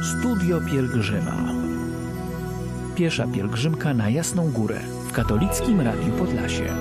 Studio Pielgrzyma. Piesza pielgrzymka na Jasną Górę w Katolickim Radiu Podlasie.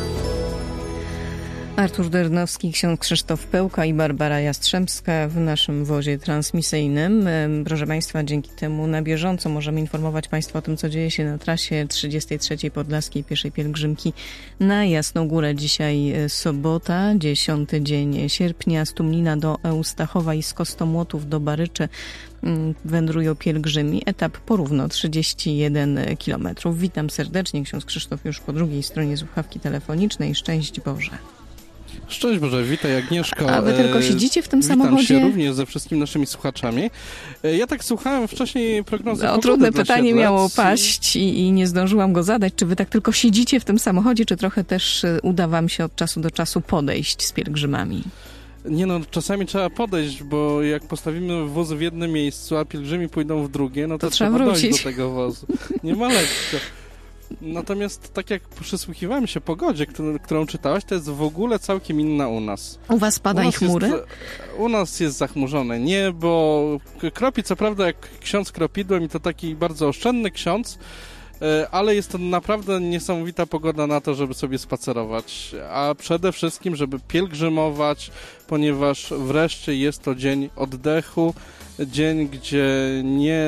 Artur Dernowski, ksiądz Krzysztof Pełka i Barbara Jastrzębska w naszym wozie transmisyjnym. Proszę Państwa, dzięki temu na bieżąco możemy informować Państwa o tym, co dzieje się na trasie 33. Podlaskiej Pieszej Pielgrzymki na Jasną Górę. Dzisiaj sobota, 10 dzień sierpnia. Z Tumlina do Eustachowa i z Kostomłotów do Baryczy wędrują pielgrzymi. Etap porówno 31 km. Witam serdecznie. Ksiądz Krzysztof już po drugiej stronie słuchawki telefonicznej. Szczęść Boże. Szczęść Boże, witaj Agnieszko. A wy tylko siedzicie w tym samochodzie? Witam się również ze wszystkimi naszymi słuchaczami. Ja tak słuchałem wcześniej prognozy pogody. Trudne pytanie miało paść i nie zdążyłam go zadać. Czy wy tak tylko siedzicie w tym samochodzie, czy trochę też uda wam się od czasu do czasu podejść z pielgrzymami? Nie no, czasami trzeba podejść, bo jak postawimy wóz w jednym miejscu, a pielgrzymi pójdą w drugie, no to trzeba dojść do tego wozu. Nie ma lekko. Natomiast tak jak przysłuchiwałem się pogodzie, którą czytałaś, to jest w ogóle całkiem inna u nas. U was pada i chmury? U nas jest zachmurzone niebo. Kropi, co prawda, jak ksiądz kropidłem i to taki bardzo oszczędny ksiądz, ale jest to naprawdę niesamowita pogoda na to, żeby sobie spacerować, a przede wszystkim, żeby pielgrzymować, ponieważ wreszcie jest to dzień oddechu, dzień, gdzie nie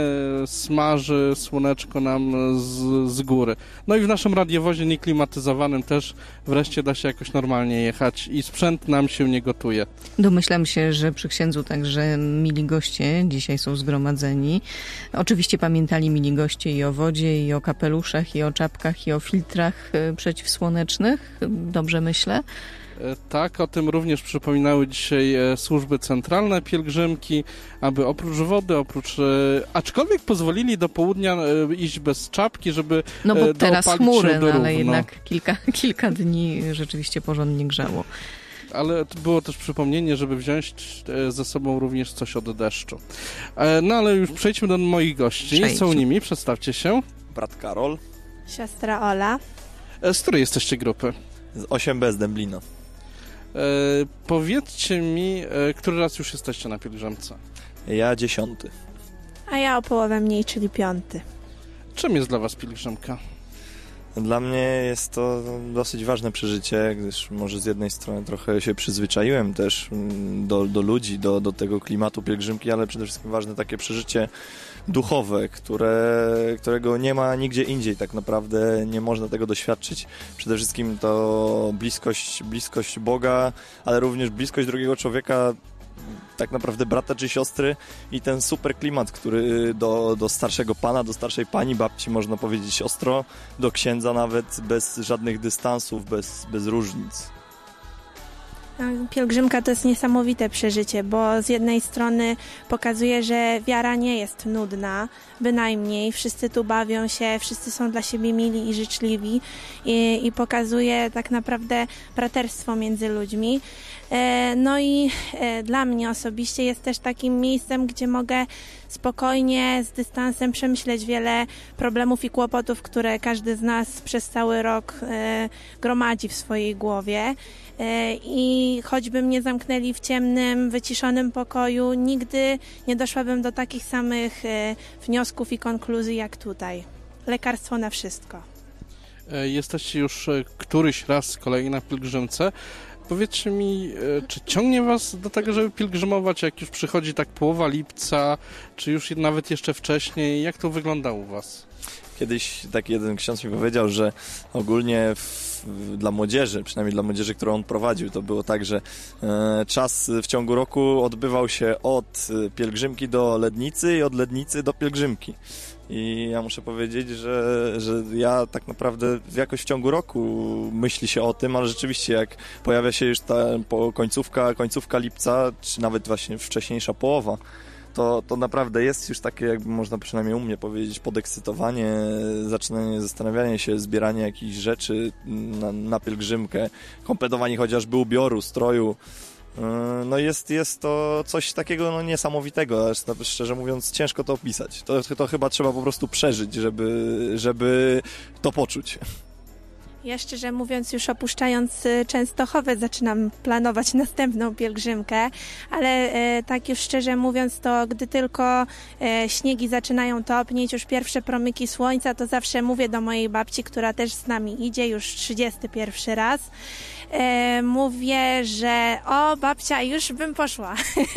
smaży słoneczko nam z góry. No i w naszym radiowozie nieklimatyzowanym też wreszcie da się jakoś normalnie jechać i sprzęt nam się nie gotuje. Domyślam się, że przy księdzu także mili goście dzisiaj są zgromadzeni. Oczywiście pamiętali mili goście i o wodzie, i o kapeluszach, i o czapkach, i o filtrach przeciwsłonecznych. Dobrze myślę? Tak, o tym również przypominały dzisiaj służby centralne pielgrzymki, aby oprócz wody, aczkolwiek pozwolili do południa iść bez czapki, żeby no bo teraz chmury, no, ale jednak kilka dni rzeczywiście porządnie grzało. Ale było też przypomnienie, żeby wziąć ze sobą również coś od deszczu. No ale już przejdźmy do moich gości. Są nimi, przedstawcie się. Brat Karol. Siostra Ola. Z której jesteście grupy? Z 8B z Dęblina. Powiedzcie mi, który raz już jesteście na pielgrzymce? Ja 10. A ja o połowę mniej, czyli 5. Czym jest dla was pielgrzymka? Dla mnie jest to dosyć ważne przeżycie, gdyż może z jednej strony trochę się przyzwyczaiłem też do ludzi, do tego klimatu pielgrzymki, ale przede wszystkim ważne takie przeżycie duchowe, którego nie ma nigdzie indziej tak naprawdę, nie można tego doświadczyć. Przede wszystkim to bliskość Boga, ale również bliskość drugiego człowieka, tak naprawdę brata czy siostry i ten super klimat, który do starszego pana, do starszej pani, babci, można powiedzieć siostro, do księdza nawet, bez żadnych dystansów, bez różnic. Pielgrzymka to jest niesamowite przeżycie, bo z jednej strony pokazuje, że wiara nie jest nudna, bynajmniej. Wszyscy tu bawią się, wszyscy są dla siebie mili i życzliwi i pokazuje tak naprawdę braterstwo między ludźmi. No i dla mnie osobiście jest też takim miejscem, gdzie mogę spokojnie, z dystansem przemyśleć wiele problemów i kłopotów, które każdy z nas przez cały rok gromadzi w swojej głowie. I choćby mnie zamknęli w ciemnym, wyciszonym pokoju, nigdy nie doszłabym do takich samych wniosków i konkluzji jak tutaj. Lekarstwo na wszystko. Jesteście już któryś raz kolei na pielgrzymce. Powiedzcie mi, czy ciągnie was do tego, żeby pielgrzymować, jak już przychodzi tak połowa lipca, czy już nawet jeszcze wcześniej? Jak to wygląda u was? Kiedyś taki jeden ksiądz mi powiedział, że ogólnie dla młodzieży, przynajmniej dla młodzieży, którą on prowadził, to było tak, że czas w ciągu roku odbywał się od pielgrzymki do Lednicy i od Lednicy do pielgrzymki. I ja muszę powiedzieć, że ja tak naprawdę jakoś w ciągu roku myśli się o tym, ale rzeczywiście jak pojawia się już ta końcówka lipca, czy nawet właśnie wcześniejsza połowa, to naprawdę jest już takie, jakby można przynajmniej u mnie powiedzieć, podekscytowanie, zaczynanie zastanawiania się, zbieranie jakichś rzeczy na pielgrzymkę, kompletowanie chociażby ubioru, stroju. No jest to coś takiego niesamowitego, aż szczerze mówiąc ciężko to opisać. To chyba trzeba po prostu przeżyć, żeby to poczuć. Ja szczerze mówiąc, już opuszczając Częstochowę, zaczynam planować następną pielgrzymkę, ale tak już szczerze mówiąc, to gdy tylko śniegi zaczynają topnieć, już pierwsze promyki słońca, to zawsze mówię do mojej babci, która też z nami idzie już 31 raz, mówię, że o babcia, już bym poszła.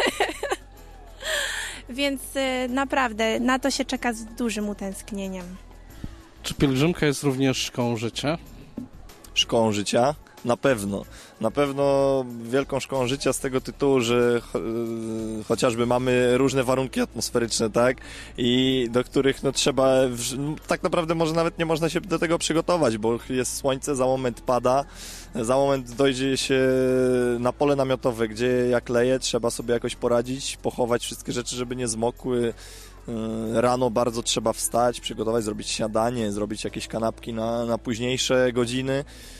Więc naprawdę na to się czeka z dużym utęsknieniem. Czy pielgrzymka jest również szkołą życia? Szkołą życia? Na pewno. Na pewno wielką szkołą życia z tego tytułu, że chociażby mamy różne warunki atmosferyczne, tak? I do których no trzeba, tak naprawdę może nawet nie można się do tego przygotować, bo jest słońce, za moment pada, za moment dojdzie się na pole namiotowe, gdzie jak leje, trzeba sobie jakoś poradzić, pochować wszystkie rzeczy, żeby nie zmokły. Rano bardzo trzeba wstać, przygotować, zrobić śniadanie, zrobić jakieś kanapki na późniejsze godziny.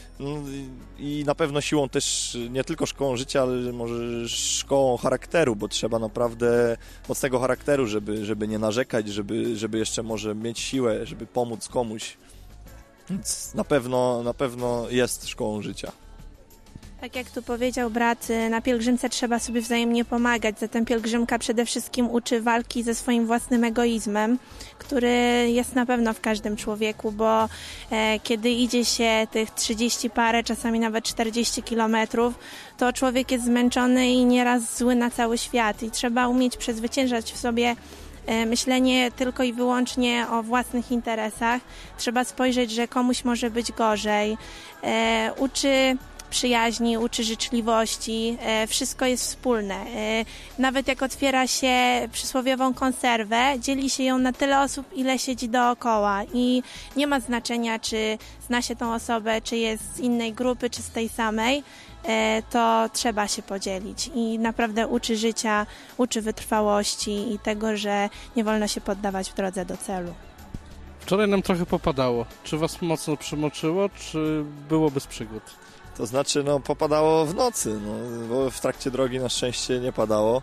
I na pewno siłą też nie tylko szkołą życia, ale może szkołą charakteru, bo trzeba naprawdę mocnego charakteru, żeby nie narzekać, żeby jeszcze może mieć siłę, żeby pomóc komuś. Więc na pewno jest szkołą życia. Tak jak tu powiedział brat, na pielgrzymce trzeba sobie wzajemnie pomagać, zatem pielgrzymka przede wszystkim uczy walki ze swoim własnym egoizmem, który jest na pewno w każdym człowieku, bo kiedy idzie się tych 30 parę, czasami nawet 40 kilometrów, to człowiek jest zmęczony i nieraz zły na cały świat i trzeba umieć przezwyciężać w sobie myślenie tylko i wyłącznie o własnych interesach. Trzeba spojrzeć, że komuś może być gorzej. Uczy przyjaźni, uczy życzliwości, wszystko jest wspólne. Nawet jak otwiera się przysłowiową konserwę, dzieli się ją na tyle osób, ile siedzi dookoła i nie ma znaczenia, czy zna się tą osobę, czy jest z innej grupy, czy z tej samej, to trzeba się podzielić i naprawdę uczy życia, uczy wytrwałości i tego, że nie wolno się poddawać w drodze do celu. Wczoraj nam trochę popadało. Czy was mocno przymoczyło, czy było bez przygód? To znaczy, popadało w nocy, bo w trakcie drogi na szczęście nie padało.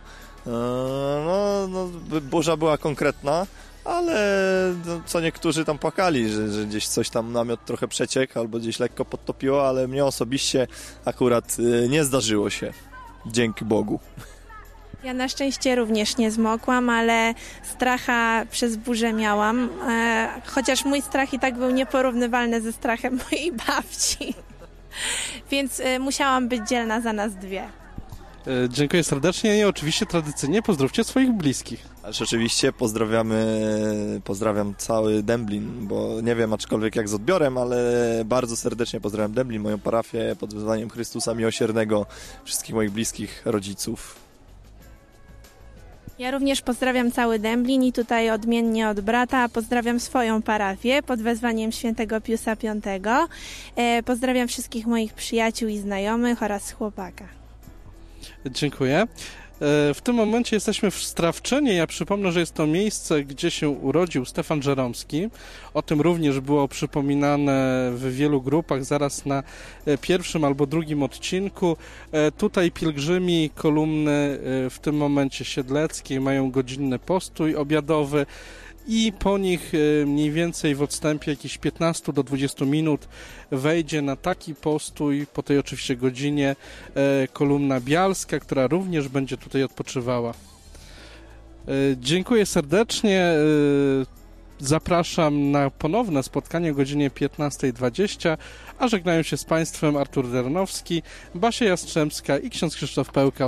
Burza była konkretna, ale co niektórzy tam płakali, że gdzieś coś tam namiot trochę przeciekł albo gdzieś lekko podtopiło, ale mnie osobiście akurat nie zdarzyło się. Dzięki Bogu. Ja na szczęście również nie zmokłam, ale stracha przez burzę miałam, chociaż mój strach i tak był nieporównywalny ze strachem mojej babci. Więc musiałam być dzielna za nas dwie. Dziękuję serdecznie i oczywiście tradycyjnie pozdrówcie swoich bliskich. Ależ oczywiście pozdrawiam cały Dęblin, bo nie wiem aczkolwiek jak z odbiorem, ale bardzo serdecznie pozdrawiam Dęblin, moją parafię pod wezwaniem Chrystusa Miłosiernego, wszystkich moich bliskich, rodziców. Ja również pozdrawiam cały Dęblin i tutaj odmiennie od brata pozdrawiam swoją parafię pod wezwaniem świętego Piusa V. Pozdrawiam wszystkich moich przyjaciół i znajomych oraz chłopaka. Dziękuję. W tym momencie jesteśmy w Strawczynie. Ja przypomnę, że jest to miejsce, gdzie się urodził Stefan Żeromski. O tym również było przypominane w wielu grupach zaraz na pierwszym albo drugim odcinku. Tutaj pielgrzymi kolumny w tym momencie siedleckiej mają godzinny postój obiadowy i po nich mniej więcej w odstępie jakichś 15 do 20 minut wejdzie na taki postój, po tej oczywiście godzinie, kolumna bialska, która również będzie tutaj odpoczywała. Dziękuję serdecznie. Zapraszam na ponowne spotkanie o godzinie 15:20, a żegnają się z Państwem Artur Dernowski, Basia Jastrzębska i ksiądz Krzysztof Pełka.